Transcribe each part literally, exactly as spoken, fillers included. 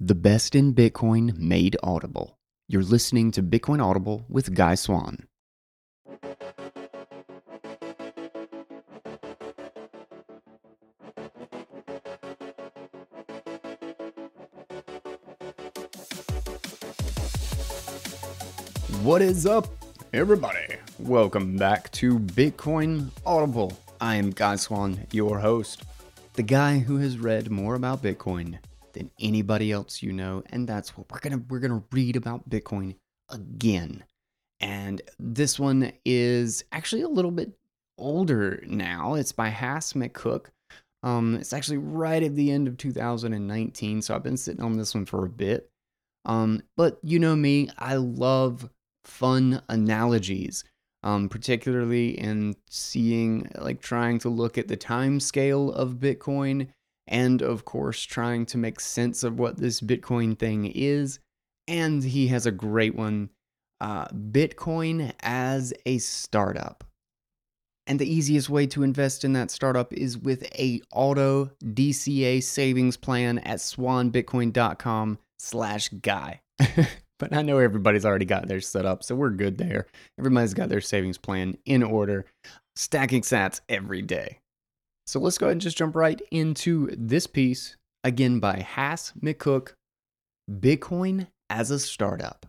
The best in Bitcoin made audible. You're listening to Bitcoin Audible with Guy Swan. What is up, everybody? Welcome back to Bitcoin Audible. I am Guy Swan, your host, the guy who has read more about Bitcoin than anybody else you know, and that's what we're gonna we're gonna read about Bitcoin again. And this one is actually a little bit older now. It's by Hass McCook. Um, it's actually right at the end of two thousand nineteen, so I've been sitting on this one for a bit. Um, but you know me, I love fun analogies, um, particularly in seeing, like, trying to look at the time scale of Bitcoin, and of course, trying to make sense of what this Bitcoin thing is. And he has a great one, uh, Bitcoin as a startup. And the easiest way to invest in that startup is with a auto D C A savings plan at swanbitcoin.com slash guy. But I know everybody's already got theirs set up, so we're good there. Everybody's got their savings plan in order, stacking sats every day. So let's go ahead and just jump right into this piece, again by Hass McCook, Bitcoin as a Startup.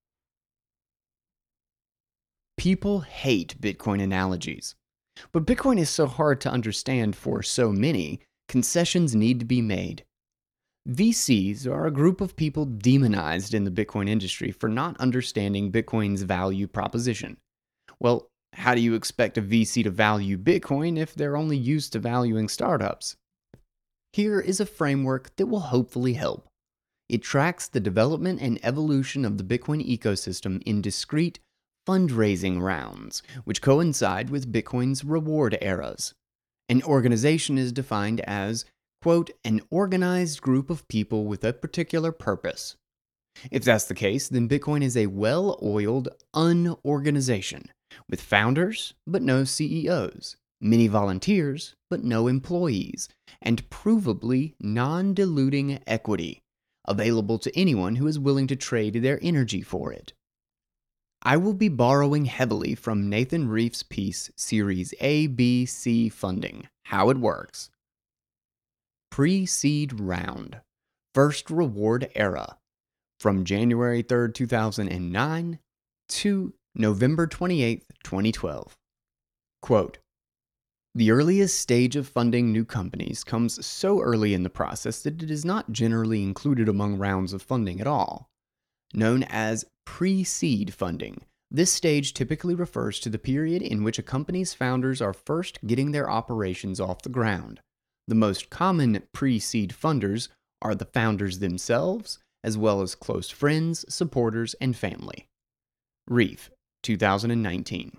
People hate Bitcoin analogies, but Bitcoin is so hard to understand for so many, concessions need to be made. V Cs are a group of people demonized in the Bitcoin industry for not understanding Bitcoin's value proposition. Well, how do you expect a V C to value Bitcoin if they're only used to valuing startups? Here is a framework that will hopefully help. It tracks the development and evolution of the Bitcoin ecosystem in discrete fundraising rounds, which coincide with Bitcoin's reward eras. An organization is defined as, quote, an organized group of people with a particular purpose. If that's the case, then Bitcoin is a well-oiled unorganization, with founders but no C E Os, many volunteers but no employees, and provably non-diluting equity, available to anyone who is willing to trade their energy for it. I will be borrowing heavily from Nathan Reef's piece, Series A B C Funding, How It Works. Pre-seed round, first reward era, from January third, two thousand nine to November twenty-eighth, twenty twelve. Quote, the earliest stage of funding new companies comes so early in the process that it is not generally included among rounds of funding at all. Known as pre-seed funding, this stage typically refers to the period in which a company's founders are first getting their operations off the ground. The most common pre-seed funders are the founders themselves, as well as close friends, supporters, and family. Reef, two thousand nineteen.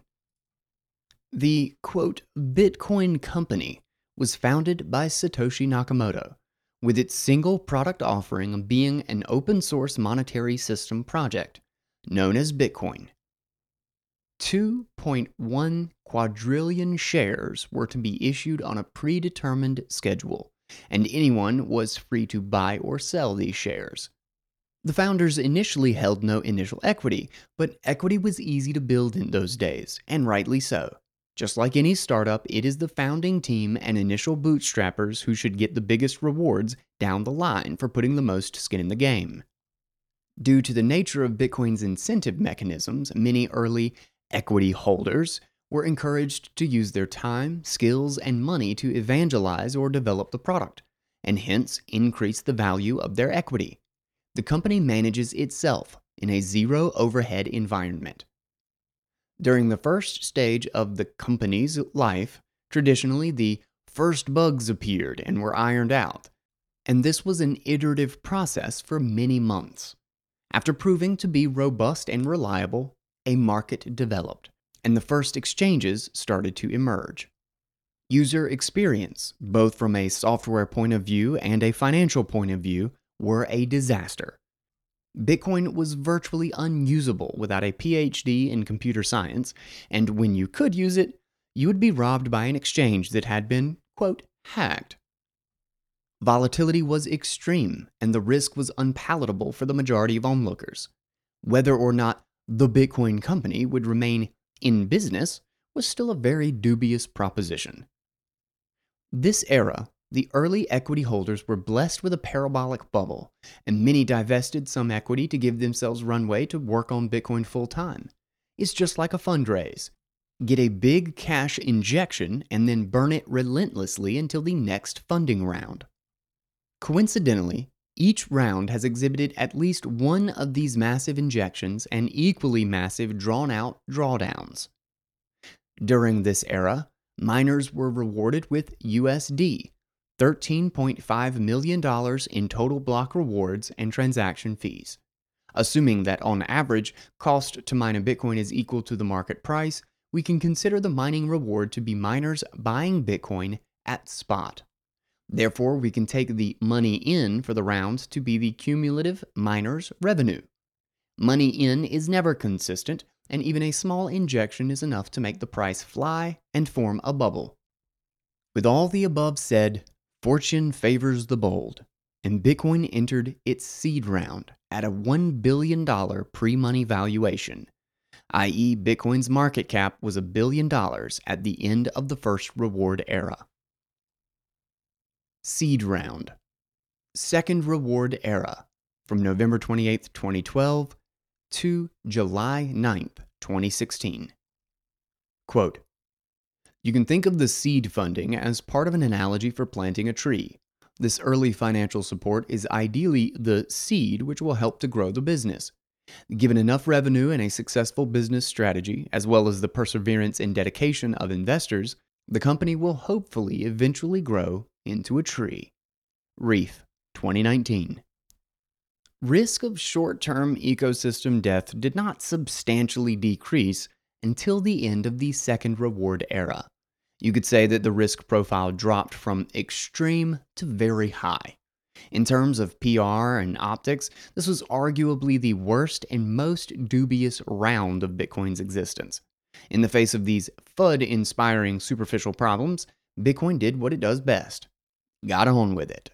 The, quote, Bitcoin Company was founded by Satoshi Nakamoto, with its single product offering being an open-source monetary system project, known as Bitcoin. two point one quadrillion shares were to be issued on a predetermined schedule, and anyone was free to buy or sell these shares. The founders initially held no initial equity, but equity was easy to build in those days, and rightly so. Just like any startup, it is the founding team and initial bootstrappers who should get the biggest rewards down the line for putting the most skin in the game. Due to the nature of Bitcoin's incentive mechanisms, many early equity holders were encouraged to use their time, skills, and money to evangelize or develop the product, and hence increase the value of their equity. The company manages itself in a zero overhead environment. During the first stage of the company's life, traditionally the first bugs appeared and were ironed out, and this was an iterative process for many months. After proving to be robust and reliable, a market developed, and the first exchanges started to emerge. User experience, both from a software point of view and a financial point of view, were a disaster. Bitcoin was virtually unusable without a P H D in computer science, and when you could use it, you would be robbed by an exchange that had been, quote, hacked. Volatility was extreme, and the risk was unpalatable for the majority of onlookers. Whether or not the Bitcoin company would remain in business was still a very dubious proposition. This era, the early equity holders were blessed with a parabolic bubble, and many divested some equity to give themselves runway to work on Bitcoin full-time. It's just like a fundraise. Get a big cash injection and then burn it relentlessly until the next funding round. Coincidentally, each round has exhibited at least one of these massive injections and equally massive drawn-out drawdowns. During this era, miners were rewarded with U S D, thirteen point five million dollars in total block rewards and transaction fees. Assuming that on average, cost to mine a Bitcoin is equal to the market price, we can consider the mining reward to be miners buying Bitcoin at spot. Therefore, we can take the money in for the rounds to be the cumulative miners' revenue. Money in is never consistent, and even a small injection is enough to make the price fly and form a bubble. With all the above said, fortune favors the bold, and Bitcoin entered its seed round at a one billion dollars pre-money valuation, that is Bitcoin's market cap was a billion dollars at the end of the first reward era. Seed round. Second reward era, from November twenty-eighth, twenty twelve to July ninth, twenty sixteen. Quote, "You can think of the seed funding as part of an analogy for planting a tree. This early financial support is ideally the seed which will help to grow the business. Given enough revenue and a successful business strategy, as well as the perseverance and dedication of investors, the company will hopefully eventually grow into a tree." Reef, twenty nineteen. Risk of short-term ecosystem death did not substantially decrease until the end of the second reward era. You could say that the risk profile dropped from extreme to very high. In terms of P R and optics, this was arguably the worst and most dubious round of Bitcoin's existence. In the face of these F U D-inspiring superficial problems, Bitcoin did what it does best. Got on with it.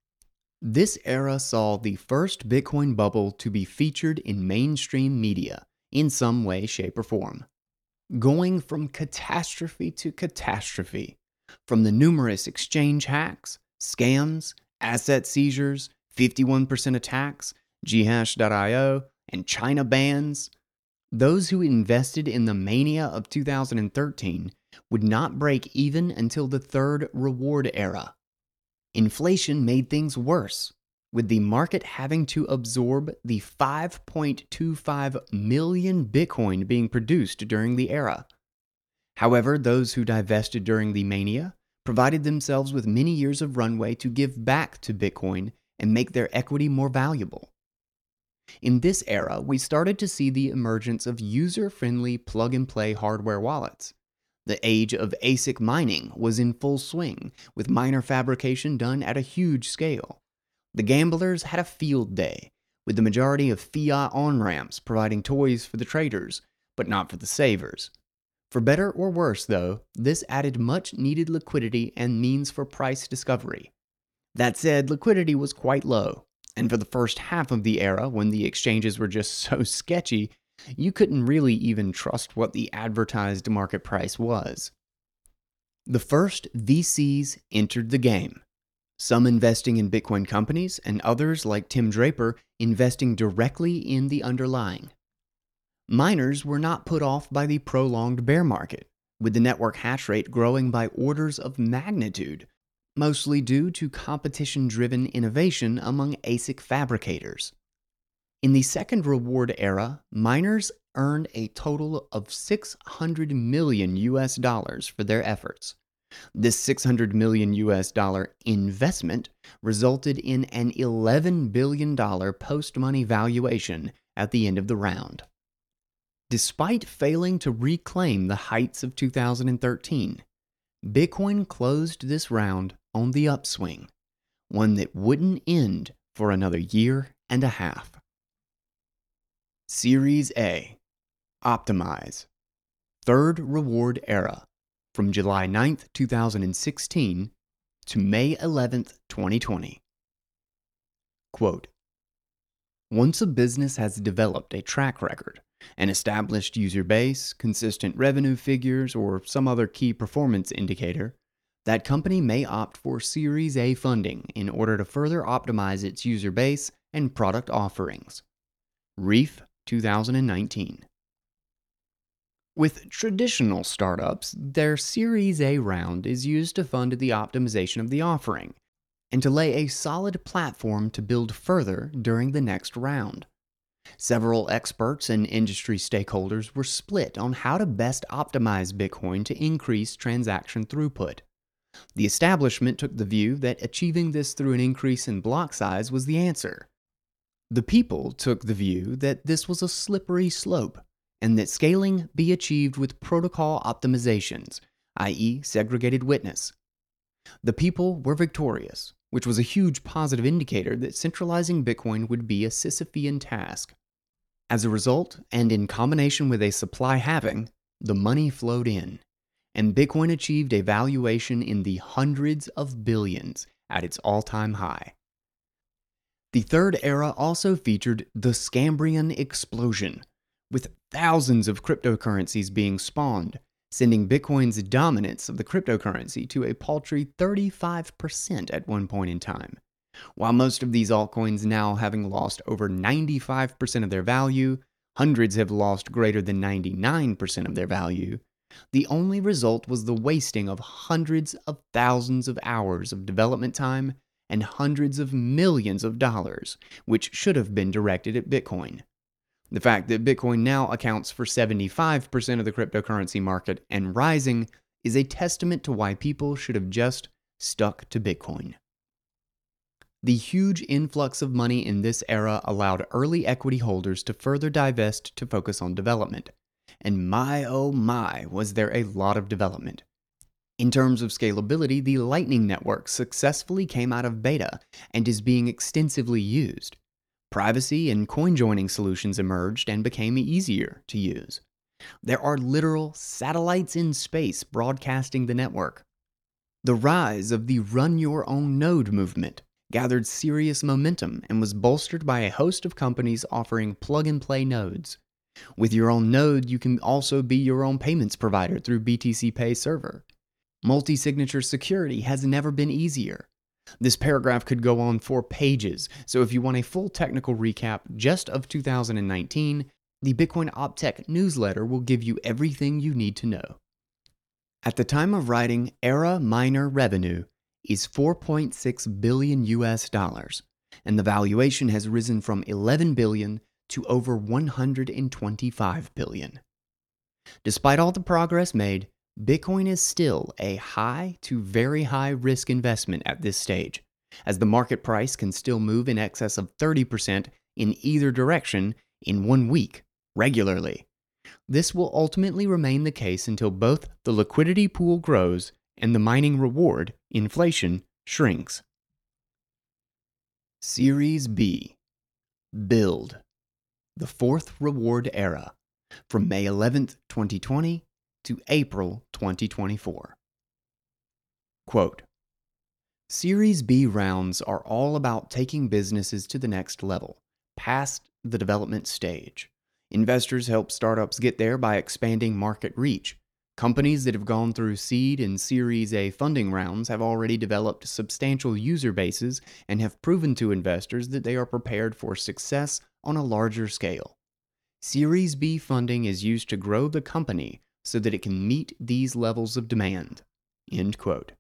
This era saw the first Bitcoin bubble to be featured in mainstream media in some way, shape, or form. Going from catastrophe to catastrophe, from the numerous exchange hacks, scams, asset seizures, fifty-one percent attacks, Ghash dot i o, and China bans, those who invested in the mania of two thousand thirteen would not break even until the third reward era. Inflation made things worse, with the market having to absorb the five point two five million Bitcoin being produced during the era. However, those who divested during the mania provided themselves with many years of runway to give back to Bitcoin and make their equity more valuable. In this era, we started to see the emergence of user-friendly plug-and-play hardware wallets. The age of A S I C mining was in full swing, with miner fabrication done at a huge scale. The gamblers had a field day, with the majority of fiat on-ramps providing toys for the traders, but not for the savers. For better or worse, though, this added much-needed liquidity and means for price discovery. That said, liquidity was quite low, and for the first half of the era, when the exchanges were just so sketchy, you couldn't really even trust what the advertised market price was. The first V Cs entered the game, some investing in Bitcoin companies and others, like Tim Draper, investing directly in the underlying. Miners were not put off by the prolonged bear market, with the network hash rate growing by orders of magnitude, mostly due to competition-driven innovation among A S I C fabricators. In the second reward era, miners earned a total of six hundred million U S dollars for their efforts. This six hundred million U S dollar investment resulted in an eleven billion dollars post-money valuation at the end of the round. Despite failing to reclaim the heights of two thousand thirteen, Bitcoin closed this round on the upswing, one that wouldn't end for another year and a half. Series A. Optimize. Third reward era, from July ninth, two thousand sixteen to May eleventh, twenty twenty. Quote, once a business has developed a track record, an established user base, consistent revenue figures, or some other key performance indicator, that company may opt for Series A funding in order to further optimize its user base and product offerings. Reef, two thousand nineteen. With traditional startups, their Series A round is used to fund the optimization of the offering and to lay a solid platform to build further during the next round. Several experts and industry stakeholders were split on how to best optimize Bitcoin to increase transaction throughput. The establishment took the view that achieving this through an increase in block size was the answer. The people took the view that this was a slippery slope, and that scaling be achieved with protocol optimizations, that is segregated witness. The people were victorious, which was a huge positive indicator that centralizing Bitcoin would be a Sisyphean task. As a result, and in combination with a supply halving, the money flowed in, and Bitcoin achieved a valuation in the hundreds of billions at its all-time high. The third era also featured the Scambrian explosion, with thousands of cryptocurrencies being spawned, sending Bitcoin's dominance of the cryptocurrency to a paltry thirty-five percent at one point in time. While most of these altcoins now having lost over ninety-five percent of their value, hundreds have lost greater than ninety-nine percent of their value, the only result was the wasting of hundreds of thousands of hours of development time and hundreds of millions of dollars, which should have been directed at Bitcoin. The fact that Bitcoin now accounts for seventy-five percent of the cryptocurrency market and rising is a testament to why people should have just stuck to Bitcoin. The huge influx of money in this era allowed early equity holders to further divest to focus on development. And my oh my, was there a lot of development. In terms of scalability, the Lightning Network successfully came out of beta and is being extensively used. Privacy and coin joining solutions emerged and became easier to use. There are literal satellites in space broadcasting the network. The rise of the Run Your Own Node movement gathered serious momentum and was bolstered by a host of companies offering plug-and-play nodes. With your own node, you can also be your own payments provider through B T C Pay Server. Multi-signature security has never been easier. This paragraph could go on for pages, so if you want a full technical recap just of two thousand nineteen, the Bitcoin OpTech newsletter will give you everything you need to know. At the time of writing, Era miner revenue is four point six billion U S dollars, and the valuation has risen from eleven billion to over one hundred twenty-five billion. Despite all the progress made, Bitcoin is still a high to very high risk investment at this stage, as the market price can still move in excess of thirty percent in either direction in one week, regularly. This will ultimately remain the case until both the liquidity pool grows and the mining reward, inflation, shrinks. Series B. Build. The fourth reward era, from May eleventh, twenty twenty to April twenty twenty-four. Quote, Series B rounds are all about taking businesses to the next level, past the development stage. Investors help startups get there by expanding market reach. Companies that have gone through seed and Series A funding rounds have already developed substantial user bases and have proven to investors that they are prepared for success on a larger scale. Series B funding is used to grow the company so that it can meet these levels of demand. End quote.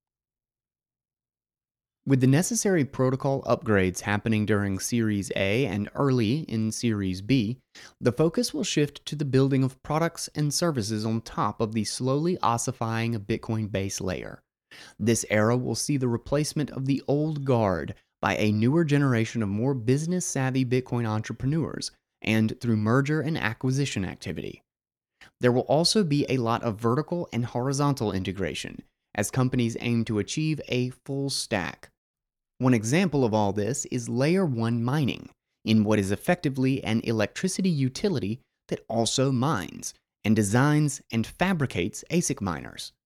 With the necessary protocol upgrades happening during Series A and early in Series B, the focus will shift to the building of products and services on top of the slowly ossifying Bitcoin base layer. This era will see the replacement of the old guard by a newer generation of more business-savvy Bitcoin entrepreneurs and through merger and acquisition activity. There will also be a lot of vertical and horizontal integration as companies aim to achieve a full stack. One example of all this is Layer one mining, in what is effectively an electricity utility that also mines and designs and fabricates A S I C miners.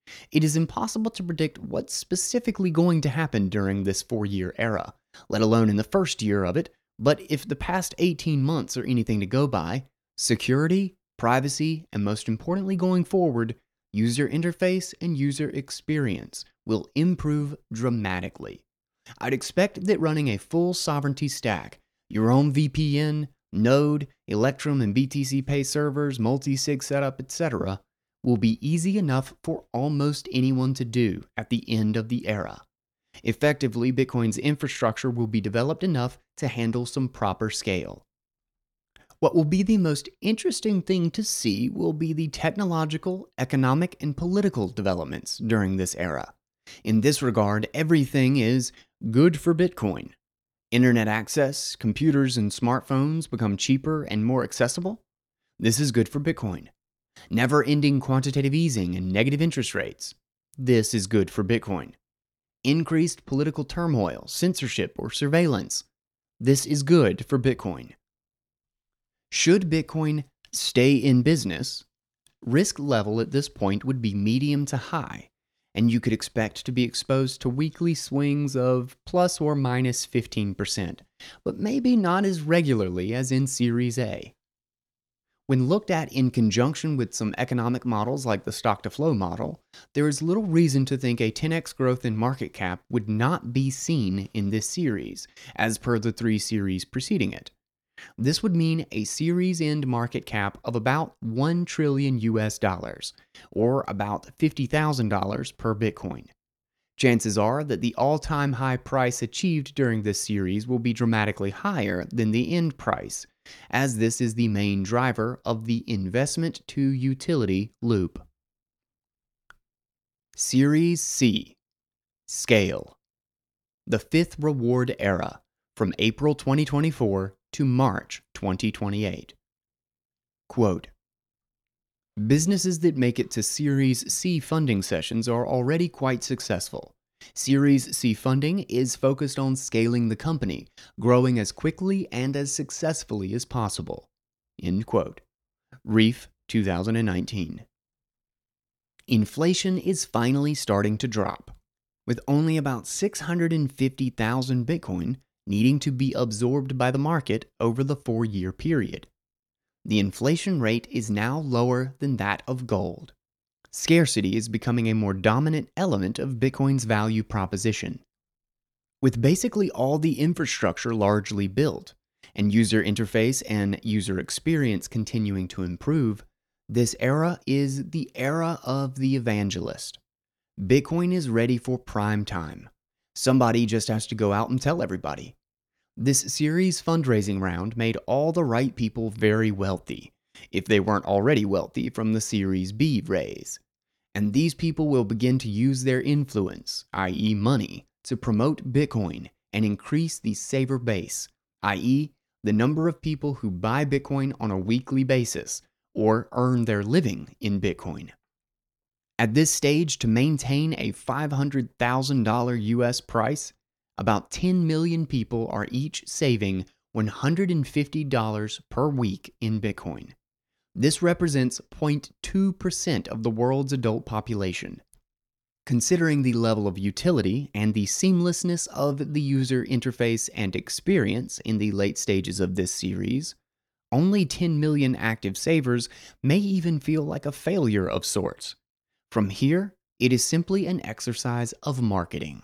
It is impossible to predict what's specifically going to happen during this four-year era, let alone in the first year of it, but if the past eighteen months are anything to go by, security, privacy, and most importantly going forward, user interface and user experience will improve dramatically. I'd expect that running a full sovereignty stack, your own V P N, Node, Electrum and B T C Pay servers, multi-sig setup, et cetera, will be easy enough for almost anyone to do at the end of the era. Effectively, Bitcoin's infrastructure will be developed enough to handle some proper scale. What will be the most interesting thing to see will be the technological, economic, and political developments during this era. In this regard, everything is good for Bitcoin. Internet access, computers, and smartphones become cheaper and more accessible. This is good for Bitcoin. Never-ending quantitative easing and negative interest rates. This is good for Bitcoin. Increased political turmoil, censorship, or surveillance. This is good for Bitcoin. Should Bitcoin stay in business, risk level at this point would be medium to high, and you could expect to be exposed to weekly swings of plus or minus fifteen percent, but maybe not as regularly as in Series A. When looked at in conjunction with some economic models like the stock-to-flow model, there is little reason to think a ten x growth in market cap would not be seen in this series, as per the three series preceding it. This would mean a series-end market cap of about one trillion U S dollars, or about fifty thousand dollars per Bitcoin. Chances are that the all-time high price achieved during this series will be dramatically higher than the end price, as this is the main driver of the investment to utility loop. Series C. Scale. The fifth reward era, from April twenty twenty-four to March twenty twenty-eight. Quote, businesses that make it to Series C funding sessions are already quite successful. Series C funding is focused on scaling the company, growing as quickly and as successfully as possible. End quote. Reef, two thousand nineteen. Inflation is finally starting to drop, with only about six hundred fifty thousand Bitcoin needing to be absorbed by the market over the four-year period. The inflation rate is now lower than that of gold. Scarcity is becoming a more dominant element of Bitcoin's value proposition. With basically all the infrastructure largely built, and user interface and user experience continuing to improve, this era is the era of the evangelist. Bitcoin is ready for prime time. Somebody just has to go out and tell everybody. This series fundraising round made all the right people very wealthy, if they weren't already wealthy from the Series B raise. And these people will begin to use their influence, that is money, to promote Bitcoin and increase the saver base, that is the number of people who buy Bitcoin on a weekly basis or earn their living in Bitcoin. At this stage, to maintain a five hundred thousand dollars U S price, about ten million people are each saving one hundred fifty dollars per week in Bitcoin. This represents zero point two percent of the world's adult population. Considering the level of utility and the seamlessness of the user interface and experience in the late stages of this series, only ten million active savers may even feel like a failure of sorts. From here, it is simply an exercise of marketing.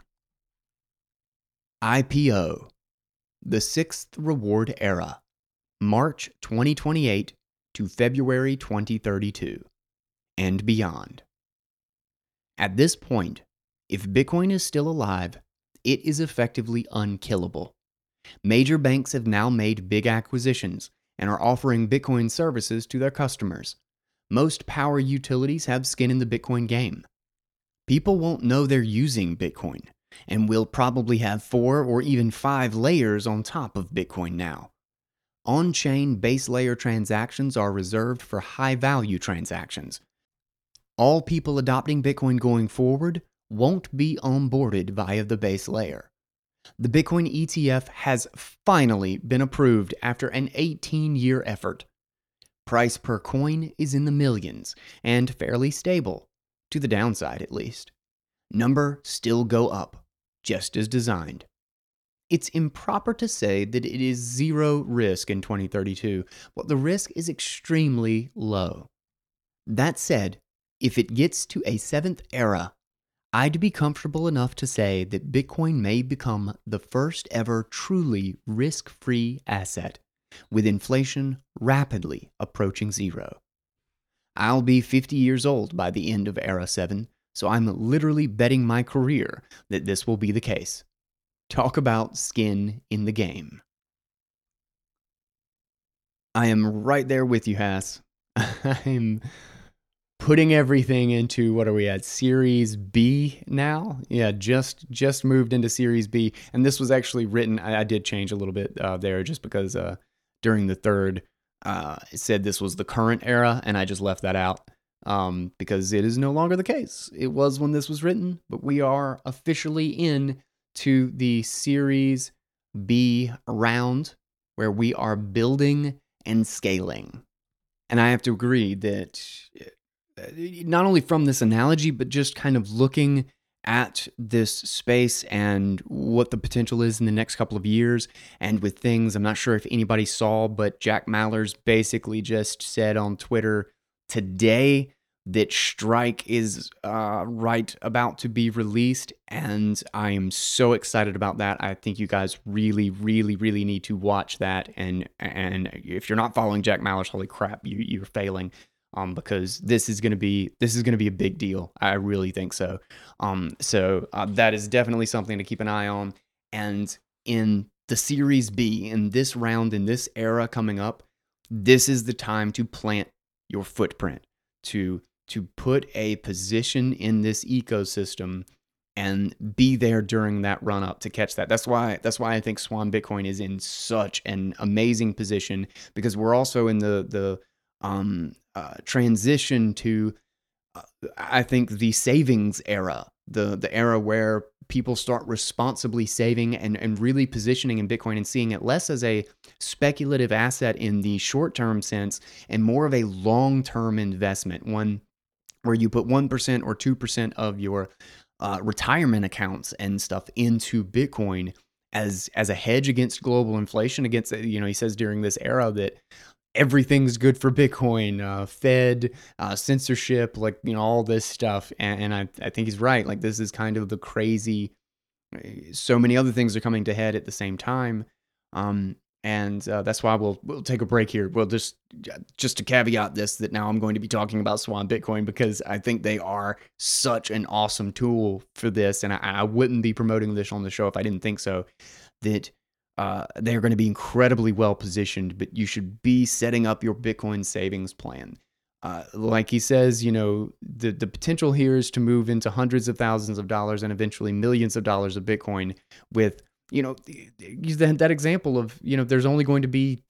I P O. The sixth reward era, March twenty twenty-eight to February twenty thirty-two, and beyond. At this point, if Bitcoin is still alive, it is effectively unkillable. Major banks have now made big acquisitions and are offering Bitcoin services to their customers. Most power utilities have skin in the Bitcoin game. People won't know they're using Bitcoin, and will probably have four or even five layers on top of Bitcoin now. On-chain base layer transactions are reserved for high-value transactions. All people adopting Bitcoin going forward won't be onboarded via the base layer. The Bitcoin E T F has finally been approved after an eighteen-year effort. Price per coin is in the millions and fairly stable. to the downside at least. Number still go up, just as designed. It's improper to say that it is zero risk in twenty thirty-two, but the risk is extremely low. That said, if it gets to a seventh era, I'd be comfortable enough to say that Bitcoin may become the first ever truly risk-free asset, with inflation rapidly approaching zero. I'll be fifty years old by the end of Era seven, so I'm literally betting my career that this will be the case. Talk about skin in the game. I am right there with you, Hass. I'm putting everything into, what are we at, Series B now? Yeah, just just moved into Series B. And this was actually written, I, I did change a little bit uh, there just because uh, during the third, uh, it said this was the current era, and I just left that out um, because it is no longer the case. It was when this was written, but we are officially in to the Series B round where we are building and scaling. And I have to agree that not only from this analogy, but just kind of looking at this space and what the potential is in the next couple of years, and with things, I'm not sure if anybody saw, but Jack Mallers basically just said on Twitter today that Strike is uh, right about to be released, and I am so excited about that. I think you guys really, really, really need to watch that, and and if you're not following Jack Mallers, holy crap, you you're failing, um, because this is gonna be this is gonna be a big deal. I really think so. Um, so uh, that is definitely something to keep an eye on. And in the Series B, in this round, in this era coming up, this is the time to plant your footprint, to to put a position in this ecosystem and be there during that run up to catch that. That's why that's why I think Swan Bitcoin is in such an amazing position, because we're also in the the um, uh, transition to uh, I think the savings era, the the era where people start responsibly saving and, and really positioning in Bitcoin and seeing it less as a speculative asset in the short-term sense and more of a long-term investment, one where you put one percent or two percent of your uh, retirement accounts and stuff into Bitcoin as as a hedge against global inflation. Against, you know, he says during this era that everything's good for Bitcoin, uh, Fed, uh, censorship, like, you know, all this stuff. And, and I, I think he's right. Like, this is kind of the crazy, so many other things are coming to head at the same time. Um, and uh, that's why we'll we'll take a break here. We'll just just to caveat this, that now I'm going to be talking about Swan Bitcoin because I think they are such an awesome tool for this, and I, I wouldn't be promoting this on the show if I didn't think so. That uh, they're going to be incredibly well positioned, but you should be setting up your Bitcoin savings plan. Uh, like he says, you know, the the potential here is to move into hundreds of thousands of dollars and eventually millions of dollars of Bitcoin with, you know, use that, that example of, you know, there's only going to be,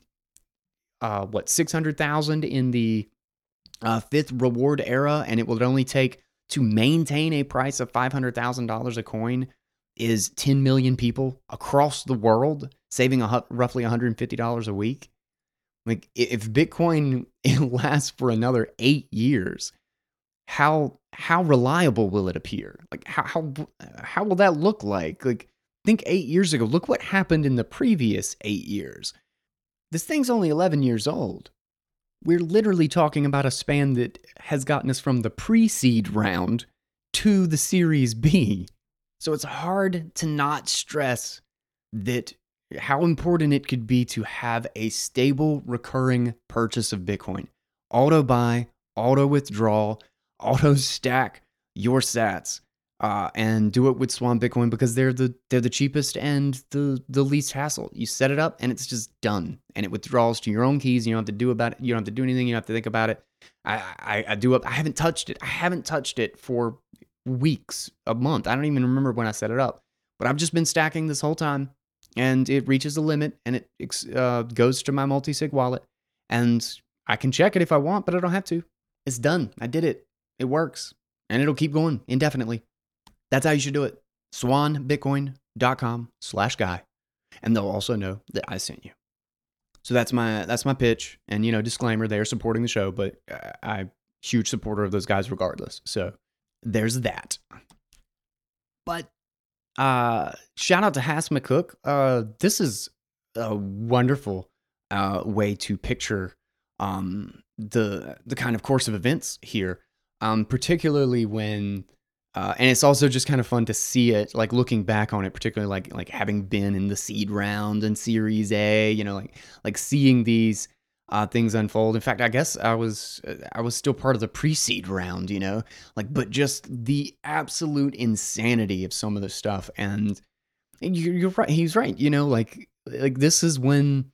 uh, what, six hundred thousand in the uh, fifth reward era, and it will only take to maintain a price of five hundred thousand dollars a coin is ten million people across the world saving a, roughly one hundred fifty dollars a week. Like, if Bitcoin lasts for another eight years, how how reliable will it appear? Like, how how how will that look like? Like, think eight years ago. Look what happened in the previous eight years. This thing's only eleven years old. We're literally talking about a span that has gotten us from the pre-seed round to the Series B. So it's hard to not stress that how important it could be to have a stable, recurring purchase of Bitcoin. Auto buy, auto withdrawal, auto stack your sats, uh, and do it with Swan Bitcoin because they're the they're the cheapest and the the least hassle. You set it up and it's just done, and it withdraws to your own keys. You don't have to do about it. You don't have to do anything. You don't have to think about it. I I, I do it. I haven't touched it. I haven't touched it for weeks, a month. I don't even remember when I set it up, but I've just been stacking this whole time. And it reaches a limit, and it uh, goes to my multi-sig wallet, and I can check it if I want, but I don't have to. It's done. I did it. It works, and it'll keep going indefinitely. That's how you should do it. swanbitcoin.com slash guy, and they'll also know that I sent you. So that's my that's my pitch, and, you know, disclaimer, they are supporting the show, but I'm a huge supporter of those guys regardless. So there's that. But uh, shout out to Hass McCook. Uh, this is a wonderful uh, way to picture um, the the kind of course of events here, um, particularly when. Uh, and it's also just kind of fun to see it, like looking back on it, particularly like like having been in the seed round and Series A, you know, like like seeing these uh, things unfold. In fact, I guess I was uh, I was still part of the pre-seed round, you know, like but just the absolute insanity of some of the stuff. And, and you're, you're right, he's right, you know, like like this is when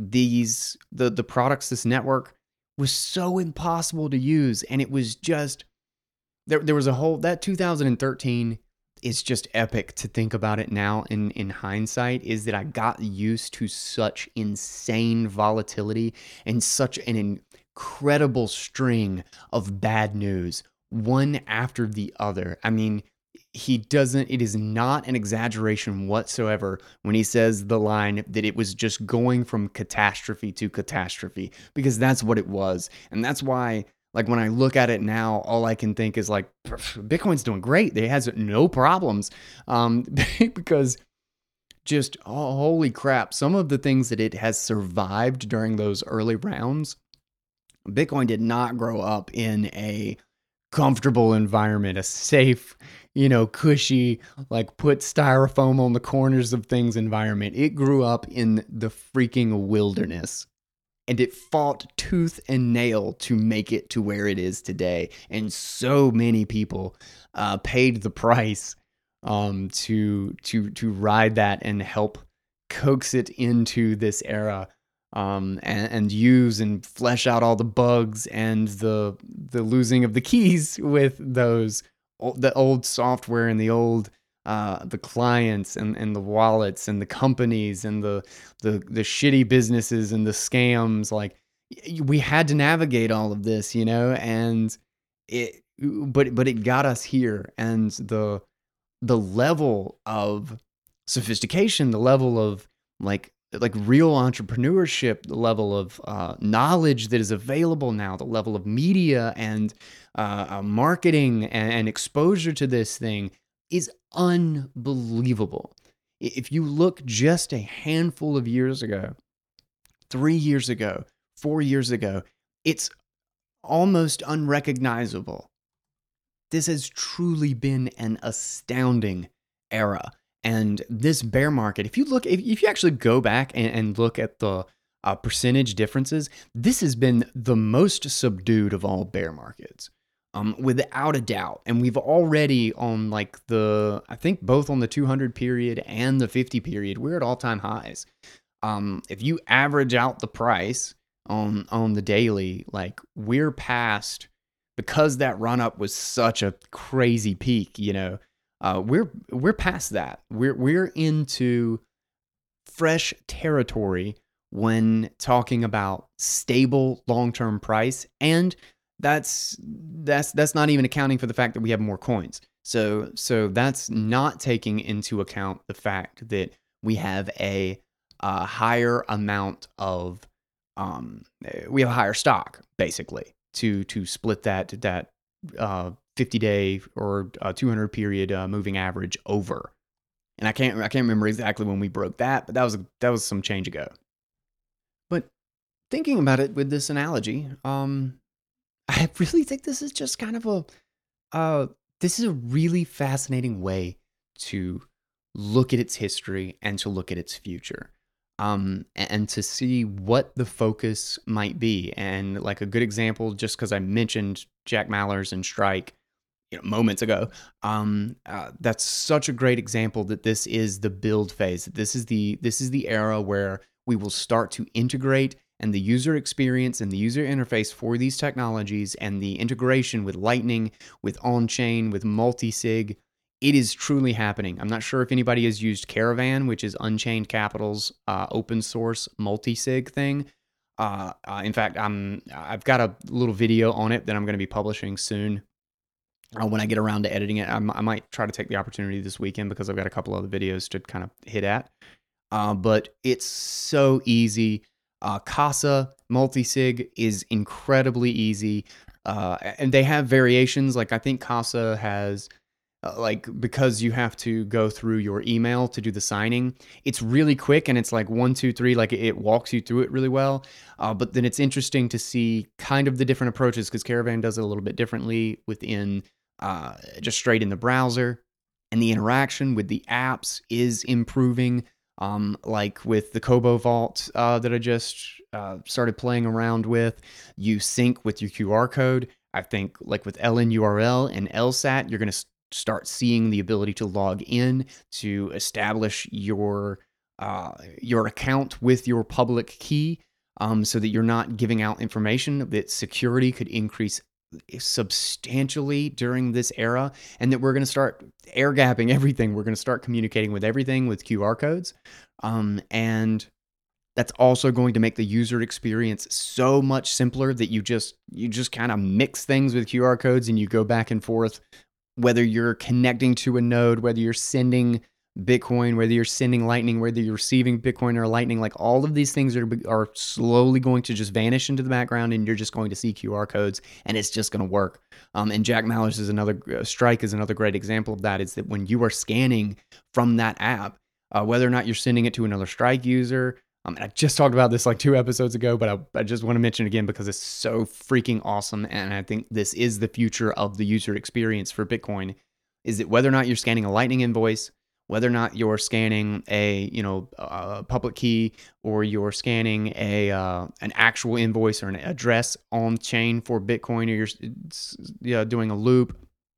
these the the products, this network was so impossible to use, and it was just there there was a whole that two thousand thirteen is just epic to think about it now in in hindsight, is that I got used to such insane volatility and such an incredible string of bad news, one after the other. I mean, he doesn't it is not an exaggeration whatsoever when he says the line that it was just going from catastrophe to catastrophe, because that's what it was. And that's why, like, when I look at it now, all I can think is like, Bitcoin's doing great. It has no problems. Um, because just, oh, holy crap, some of the things that it has survived during those early rounds, Bitcoin did not grow up in a comfortable environment, a safe, you know, cushy, like put styrofoam on the corners of things environment. It grew up in the freaking wilderness. And it fought tooth and nail to make it to where it is today. And so many people uh, paid the price um, to to to ride that and help coax it into this era, um, and, and use and flesh out all the bugs and the the losing of the keys with those the old software and the old uh, the clients and, and the wallets and the companies and the, the the shitty businesses and the scams. Like, we had to navigate all of this, you know, and it but but it got us here. And the the level of sophistication, the level of like like real entrepreneurship, the level of uh, knowledge that is available now, the level of media and uh, uh, marketing and, and exposure to this thing is unbelievable. If you look just a handful of years ago, three years ago, four years ago, it's almost unrecognizable. This has truly been an astounding era. And this bear market, if you look, if, if you actually go back and, and look at the uh, percentage differences, this has been the most subdued of all bear markets. Um, without a doubt. And we've already on like the, I think both on the two hundred period and the fifty period, we're at all time highs. Um, if you average out the price on, on the daily, like we're past, because that run up was such a crazy peak, you know, uh, we're, we're past that. We're, we're into fresh territory when talking about stable long-term price. And That's that's that's not even accounting for the fact that we have more coins. So so that's not taking into account the fact that we have a, a higher amount of um we have a higher stock basically to to split that that uh fifty day or uh, two hundred period uh, moving average over. And I can't I can't remember exactly when we broke that, but that was that was some change ago. But thinking about it with this analogy, um I really think this is just kind of a, uh, this is a really fascinating way to look at its history and to look at its future, um, and to see what the focus might be. And like a good example, just because I mentioned Jack Mallers and Strike, you know, moments ago, um, uh, that's such a great example that this is the build phase. This is the this is the era where we will start to integrate, and the user experience and the user interface for these technologies and the integration with Lightning, with on-chain, with multi-sig, it is truly happening. I'm not sure if anybody has used Caravan, which is Unchained Capital's uh, open source multi-sig thing. Uh, uh, in fact, I'm, I've got a little video on it that I'm going to be publishing soon. Uh, when I get around to editing it, I'm, I might try to take the opportunity this weekend because I've got a couple other videos to kind of hit at. Uh, but it's so easy. Uh, Casa multisig is incredibly easy. Uh, and they have variations. Like I think Casa has, uh, like because you have to go through your email to do the signing. It's really quick and it's like one, two, three. Like it walks you through it really well. Uh, but then it's interesting to see kind of the different approaches because Caravan does it a little bit differently within uh, just straight in the browser. And the interaction with the apps is improving. Um, like with the Kobo Vault uh, that I just uh, started playing around with, you sync with your Q R code. I think like with L N U R L and L S A T, you're going to start seeing the ability to log in to establish your uh, your account with your public key, um, so that you're not giving out information. That security could increase substantially during this era, and that we're going to start air gapping everything. We're going to start communicating with everything with Q R codes, um, and that's also going to make the user experience so much simpler that you just you just kind of mix things with Q R codes and you go back and forth, whether you're connecting to a node, whether you're sending Bitcoin, whether you're sending Lightning, whether you're receiving Bitcoin or Lightning. Like all of these things are are slowly going to just vanish into the background, and you're just going to see Q R codes, and it's just going to work. Um, and Jack Mallers is another uh, Strike is another great example of that. Is that when you are scanning from that app, uh, whether or not you're sending it to another Strike user. Um, and I just talked about this like two episodes ago, but I, I just want to mention it again because it's so freaking awesome. And I think this is the future of the user experience for Bitcoin, is that whether or not you're scanning a Lightning invoice, whether or not you're scanning a, you know, a public key, or you're scanning a uh, an actual invoice or an address on chain for Bitcoin, or you're you know, doing a loop,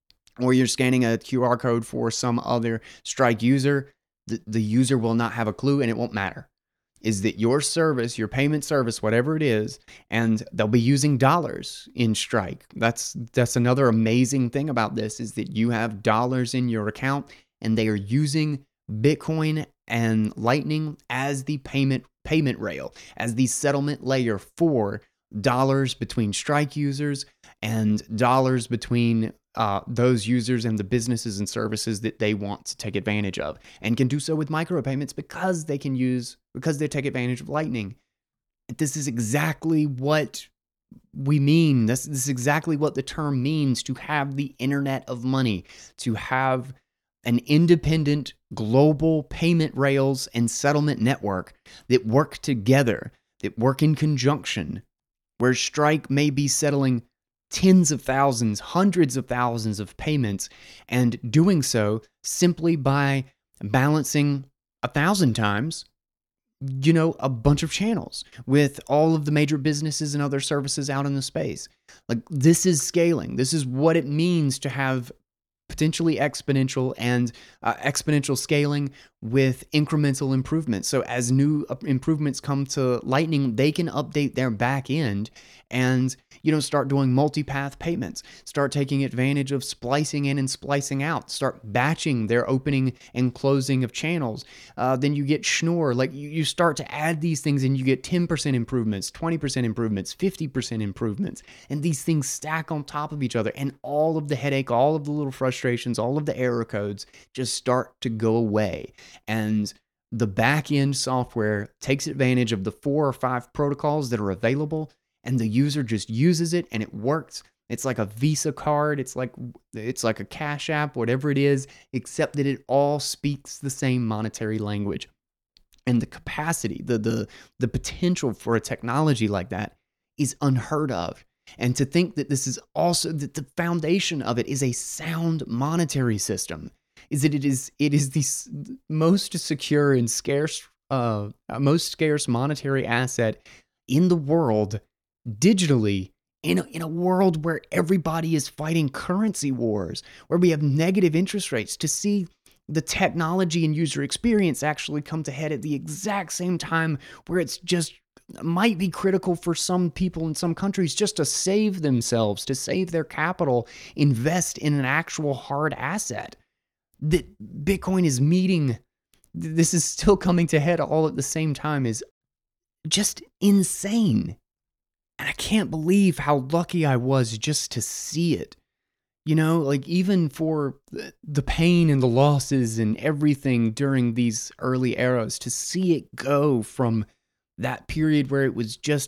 or you're scanning a Q R code for some other Strike user, the, the user will not have a clue and it won't matter. Is that your service, your payment service, whatever it is, and they'll be using dollars in Strike. That's that's another amazing thing about this, is that you have dollars in your account and they are using Bitcoin and Lightning as the payment payment rail, as the settlement layer for dollars between Strike users and dollars between uh, those users and the businesses and services that they want to take advantage of, and can do so with micropayments because they can use, because they take advantage of Lightning. This is exactly what we mean. This, this is exactly what the term means, to have the internet of money, to have an independent global payment rails and settlement network that work together, that work in conjunction, where Strike may be settling tens of thousands, hundreds of thousands of payments, and doing so simply by balancing a thousand times, you know, a bunch of channels with all of the major businesses and other services out in the space. Like, this is scaling. This is what it means to have potentially exponential and uh, exponential scaling with incremental improvements. So as new improvements come to Lightning, they can update their back end and, you know, start doing multipath payments, start taking advantage of splicing in and splicing out, start batching their opening and closing of channels. Uh, then you get Schnorr. Like, you, you start to add these things and you get ten percent improvements, twenty percent improvements, fifty percent improvements. And these things stack on top of each other, and all of the headache, all of the little frustrations, all of the error codes just start to go away. And the back-end software takes advantage of the four or five protocols that are available, and the user just uses it and it works. It's like a Visa card, it's like it's like a Cash App, whatever it is, except that it all speaks the same monetary language. And the capacity, the the the potential for a technology like that is unheard of. And to think that this is also, that the foundation of it is a sound monetary system, is that it is it is the most secure and scarce, uh, most scarce monetary asset in the world, digitally, in a, in a world where everybody is fighting currency wars, where we have negative interest rates. To see the technology and user experience actually come to head at the exact same time, where it's just might be critical for some people in some countries just to save themselves, to save their capital, invest in an actual hard asset. That Bitcoin is meeting, this is still coming to head all at the same time, is just insane. And I can't believe how lucky I was just to see it. You know, like, even for the pain and the losses and everything during these early eras, to see it go from that period where it was just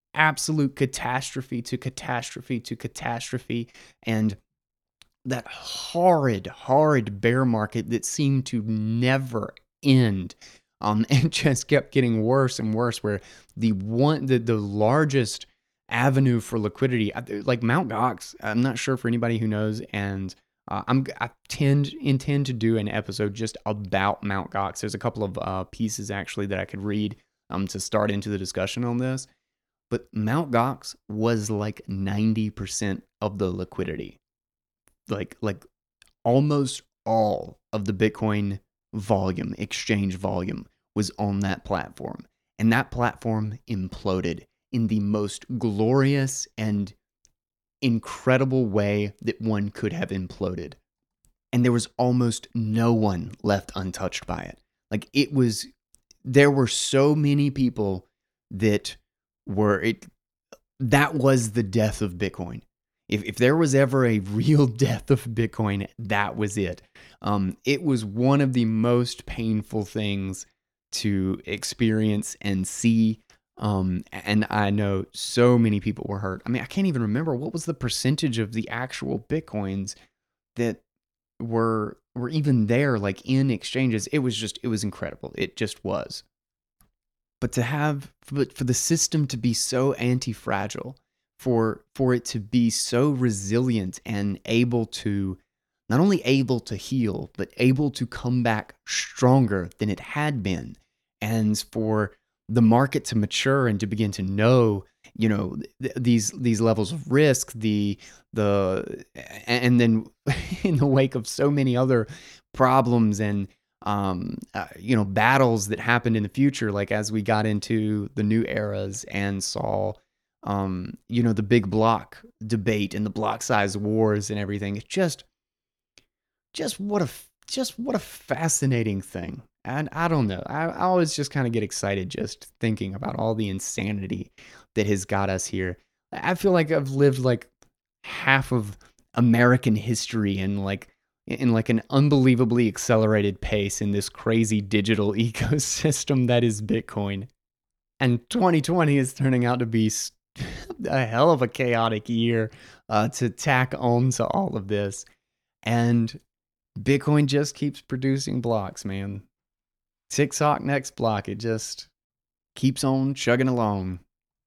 absolute catastrophe to catastrophe to catastrophe. And that horrid, horrid bear market that seemed to never end. Um, and just kept getting worse and worse, where the one, the, the largest avenue for liquidity, like Mount Gox, I'm not sure for anybody who knows, and uh, I'm I tend intend to do an episode just about Mount Gox. There's a couple of uh, pieces actually that I could read um to start into the discussion on this, but Mount Gox was like ninety percent of the liquidity, like like almost all of the Bitcoin volume, exchange volume, was on that platform. And that platform imploded in the most glorious and incredible way that one could have imploded. And there was almost no one left untouched by it. Like it was, there were so many people that were, it, that was the death of Bitcoin. If if there was ever a real death of Bitcoin, that was it. Um, it was one of the most painful things to experience and see. Um, and I know so many people were hurt. I mean, I can't even remember what was the percentage of the actual Bitcoins that were were even there, like in exchanges. It was just, it was incredible. It just was. But to have, but for the system to be so anti-fragile, for for it to be so resilient and able to, not only able to heal, but able to come back stronger than it had been, and for the market to mature and to begin to know, you know, th- these these levels of risk, the the and then in the wake of so many other problems and um uh, you know, battles that happened in the future, like as we got into the new eras and saw um, you know, the big block debate and the block size wars and everything. It's just, just what a, just what a fascinating thing. And I don't know. I, I always just kind of get excited just thinking about all the insanity that has got us here. I feel like I've lived like half of American history in like in like an unbelievably accelerated pace in this crazy digital ecosystem that is Bitcoin. And twenty twenty is turning out to be a hell of a chaotic year uh, to tack on to all of this. And Bitcoin just keeps producing blocks, man. TikTok next block. It just keeps on chugging along.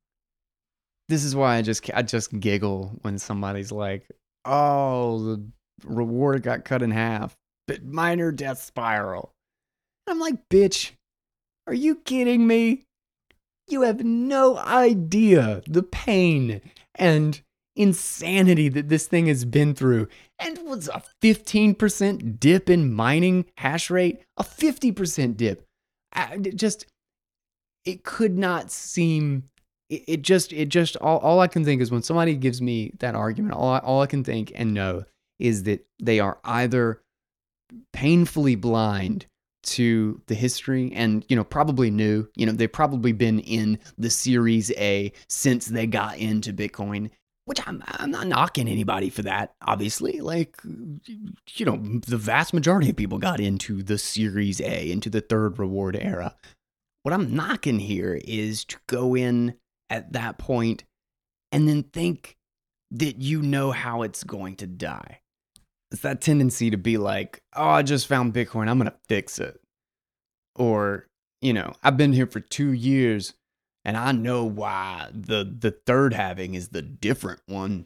This is why I just I just giggle when somebody's like, "Oh, the reward got cut in half, but minor death spiral." I'm like, "Bitch, are you kidding me? You have no idea the pain and insanity that this thing has been through." And was a fifteen percent dip in mining hash rate, a fifty percent dip. I, it just, it could not seem, it, it just, it just, all, all I can think is when somebody gives me that argument, all I, all I can think and know is that they are either painfully blind to the history and, you know, probably knew, you know, they've probably been in the Series A since they got into Bitcoin, which I'm, I'm not knocking anybody for that, obviously. Like, you know, the vast majority of people got into the Series A, into the third reward era. What I'm knocking here is to go in at that point and then think that you know how it's going to die. It's that tendency to be like, oh, I just found Bitcoin, I'm going to fix it. Or, you know, I've been here for two years and I know why the, the third halving is the different one.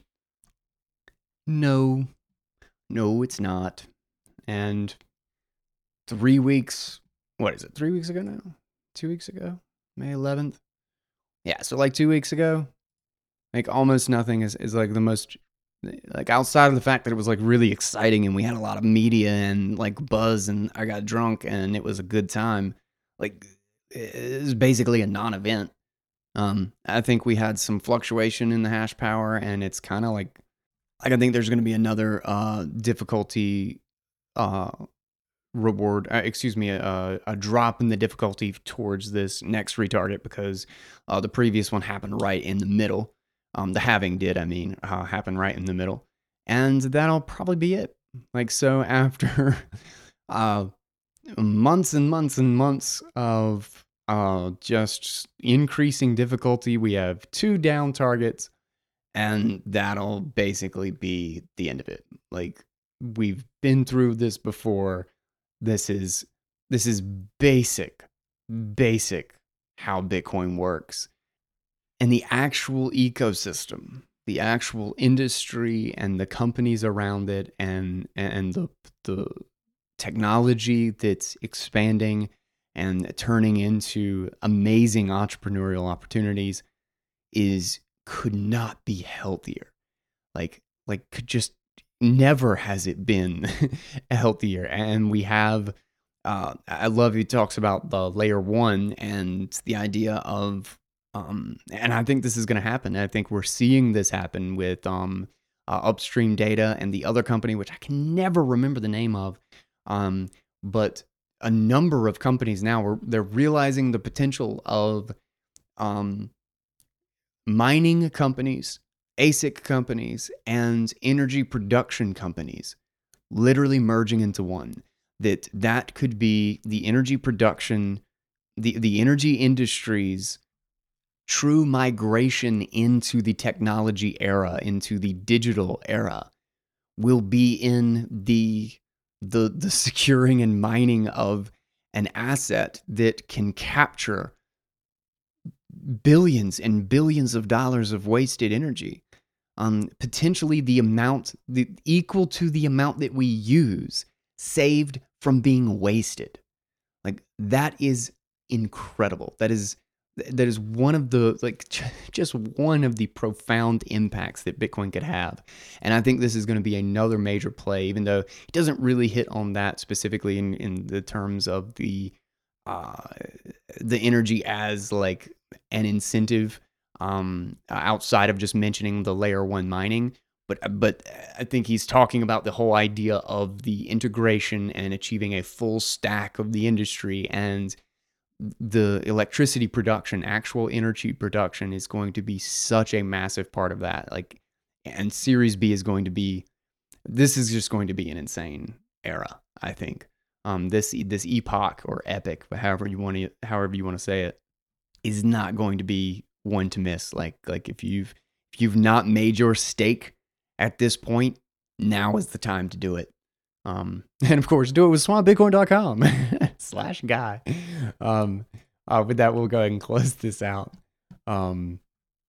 No, no, it's not. And three weeks, what is it, three weeks ago now? Two weeks ago? May eleventh? Yeah, so like two weeks ago, like almost nothing is, is like the most, like outside of the fact that it was like really exciting and we had a lot of media and like buzz and I got drunk and it was a good time. Like it was basically a non-event. Um, I think we had some fluctuation in the hash power and it's kind of like, like I think there's going to be another uh, difficulty uh, reward, uh, excuse me, a, a drop in the difficulty towards this next retarget because uh, the previous one happened right in the middle. Um, the halving did, I mean, uh, happen right in the middle. And that'll probably be it. Like, so after uh, months and months and months of uh, just increasing difficulty. We have two down targets, and that'll basically be the end of it. Like, we've been through this before. This is this is basic, basic how Bitcoin works. And the actual ecosystem, the actual industry and the companies around it, and and the the technology that's expanding and turning into amazing entrepreneurial opportunities is could not be healthier. Like like could just never has it been healthier. And we have uh, I love he talks about the layer one and the idea of um, and I think this is going to happen. I think we're seeing this happen with um, uh, Upstream Data and the other company, which I can never remember the name of. Um, but a number of companies now are they're realizing the potential of um, mining companies, A S I C companies, and energy production companies literally merging into one. That that could be the energy production, the, the energy industry's true migration into the technology era, into the digital era, will be in the the the securing and mining of an asset that can capture billions and billions of dollars of wasted energy, um, potentially the amount the, equal to the amount that we use saved from being wasted. Like, that is incredible. That is that is one of the like just one of the profound impacts that Bitcoin could have. And I think this is going to be another major play, even though it doesn't really hit on that specifically in, in the terms of the uh, the energy as like an incentive, um, outside of just mentioning the layer one mining. But but I think he's talking about the whole idea of the integration and achieving a full stack of the industry, and the electricity production, actual energy production, is going to be such a massive part of that. Like, and Series B is going to be, this is just going to be an insane era, I think. Um, this this epoch or epic, however you want to however you want to say it, is not going to be one to miss. Like like if you've if you've not made your stake at this point, now is the time to do it. Um, and of course, do it with swan bitcoin dot com slash guy. Um, uh, with that, we'll go ahead and close this out. Um,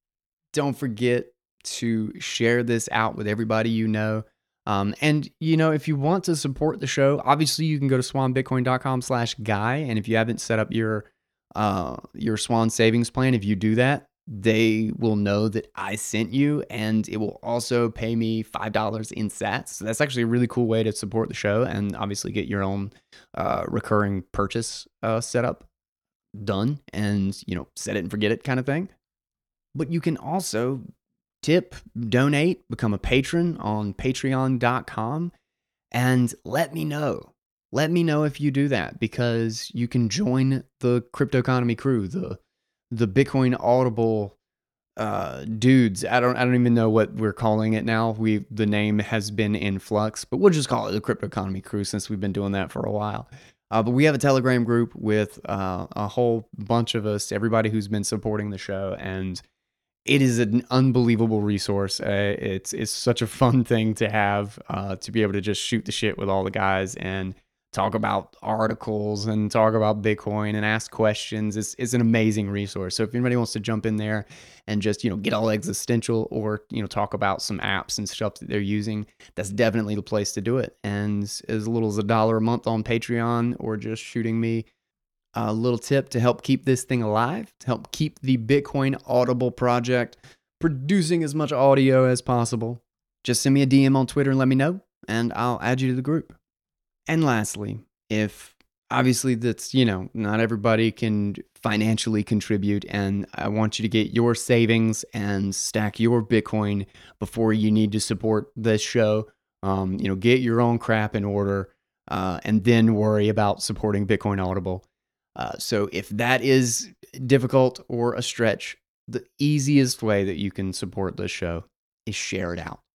don't forget to share this out with everybody you know. Um, and, you know, if you want to support the show, obviously you can go to swan bitcoin dot com slash guy. And if you haven't set up your, uh, your Swan savings plan, if you do that, they will know that I sent you, and it will also pay me five dollars in sats. So that's actually a really cool way to support the show, and obviously get your own uh, recurring purchase uh, setup done, and, you know, set it and forget it kind of thing. But you can also tip, donate, become a patron on patreon dot com, and let me know. Let me know if you do that, because you can join the Crypto Economy crew, the the Bitcoin Audible uh, dudes. I don't I don't even know what we're calling it now. We the name has been in flux, but we'll just call it the Crypto Economy crew since we've been doing that for a while. Uh, but we have a Telegram group with uh, a whole bunch of us, everybody who's been supporting the show, and it is an unbelievable resource. Uh, it's it's such a fun thing to have, uh, to be able to just shoot the shit with all the guys and talk about articles and talk about Bitcoin and ask questions. It's, it's an amazing resource. So if anybody wants to jump in there and just, you know, get all existential, or, you know, talk about some apps and stuff that they're using, that's definitely the place to do it. And as little as a dollar a month on Patreon, or just shooting me a little tip to help keep this thing alive, to help keep the Bitcoin Audible project producing as much audio as possible, just send me a D M on Twitter and let me know, and I'll add you to the group. And lastly, if obviously that's, you know, not everybody can financially contribute, and I want you to get your savings and stack your Bitcoin before you need to support this show. Um, you know, get your own crap in order, uh, and then worry about supporting Bitcoin Audible. Uh, so if that is difficult or a stretch, the easiest way that you can support this show is share it out.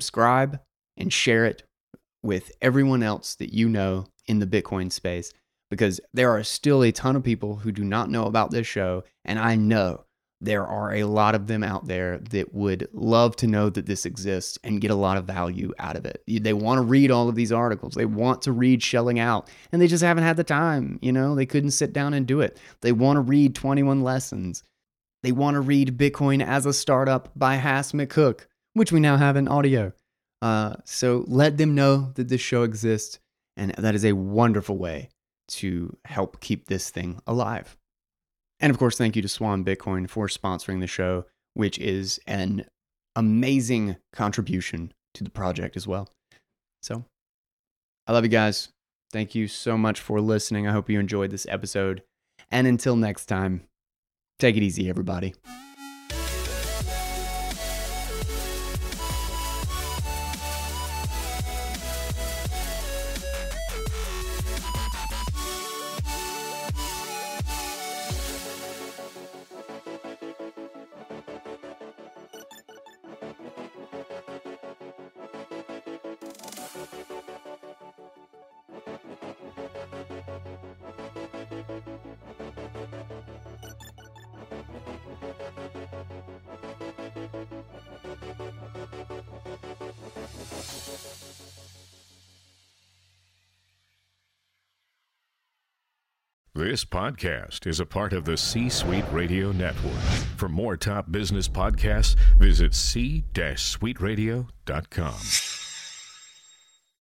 Subscribe and share it with everyone else that you know in the Bitcoin space. because there are still a ton of people who do not know about this show, and I know there are a lot of them out there that would love to know that this exists and get a lot of value out of it. They want to read all of these articles. They want to read Shelling Out, and they just haven't had the time. You know, they couldn't sit down and do it. They want to read twenty-one Lessons. They want to read Bitcoin as a Startup by Hass McCook, which we now have in audio. Uh, so let them know that this show exists, and that is a wonderful way to help keep this thing alive. And of course, thank you to Swan Bitcoin for sponsoring the show, which is an amazing contribution to the project as well. So, I love you guys. Thank you so much for listening. I hope you enjoyed this episode. And until next time, take it easy, everybody. This podcast is a part of the C-Suite Radio Network. For more top business podcasts, visit c suite radio dot com.